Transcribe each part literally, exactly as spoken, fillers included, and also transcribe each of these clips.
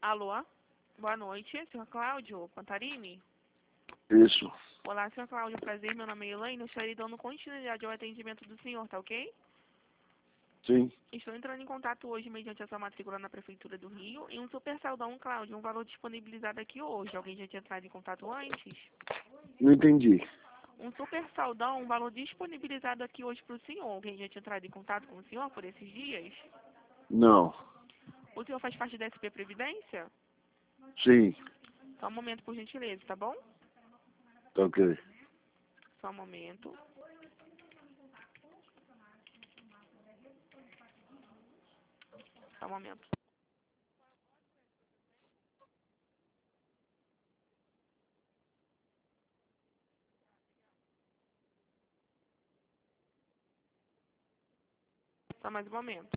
Alô? Boa noite, senhor Cláudio Pantarini? Isso. Olá, senhor Cláudio, prazer, meu nome é Elaine, eu estarei dando continuidade ao atendimento do senhor, tá ok? Sim. Estou entrando em contato hoje mediante a sua matrícula na Prefeitura do Rio e um super saldão, Cláudio, um valor disponibilizado aqui hoje. Alguém já tinha entrado em contato antes? Não entendi. Um super saldão, um valor disponibilizado aqui hoje para o senhor. Alguém já tinha entrado em contato com o senhor por esses dias? Não. O senhor faz parte da S P Previdência? Sim. Só um momento, por gentileza, tá bom? Tá ok. Só um momento. Só um momento. Só mais um momento.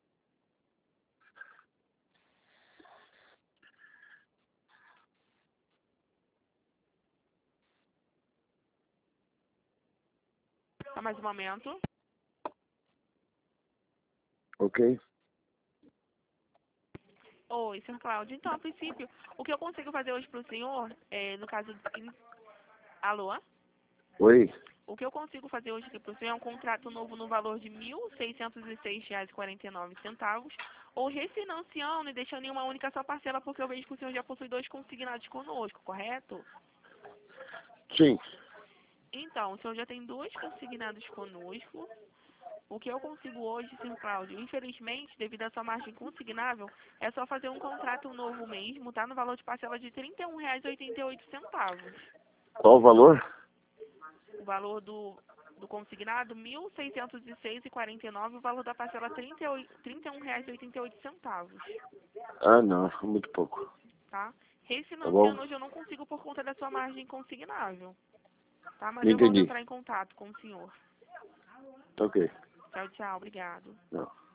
Só mais um momento. Ok? Oi, senhor Cláudio. Então, a princípio, o que eu consigo fazer hoje para o senhor, é, no caso... de- Alô? Oi? O que eu consigo fazer hoje aqui para o senhor é um contrato novo no valor de mil seiscentos e seis reais e quarenta e nove centavos, ou refinanciando e deixando em uma única só parcela, porque eu vejo que o senhor já possui dois consignados conosco, correto? Sim. Então, o senhor já tem dois consignados conosco. O que eu consigo hoje, senhor Cláudio, infelizmente, devido à sua margem consignável, é só fazer um contrato novo mesmo, tá? No valor de parcela de trinta e um reais e oitenta e oito centavos. Qual o valor? O valor do, do consignado, mil seiscentos e seis reais e quarenta e nove centavos, o valor da parcela, trinta e oito, trinta e um reais e oitenta e oito centavos, Ah, não. Muito pouco. tá? Tá bom? Refinanciando hoje eu não consigo por conta da sua margem consignável, tá? Mas Não eu volto a entendi. entrar em contato com o senhor. Tá ok. Tchau, tchau, obrigado. Não.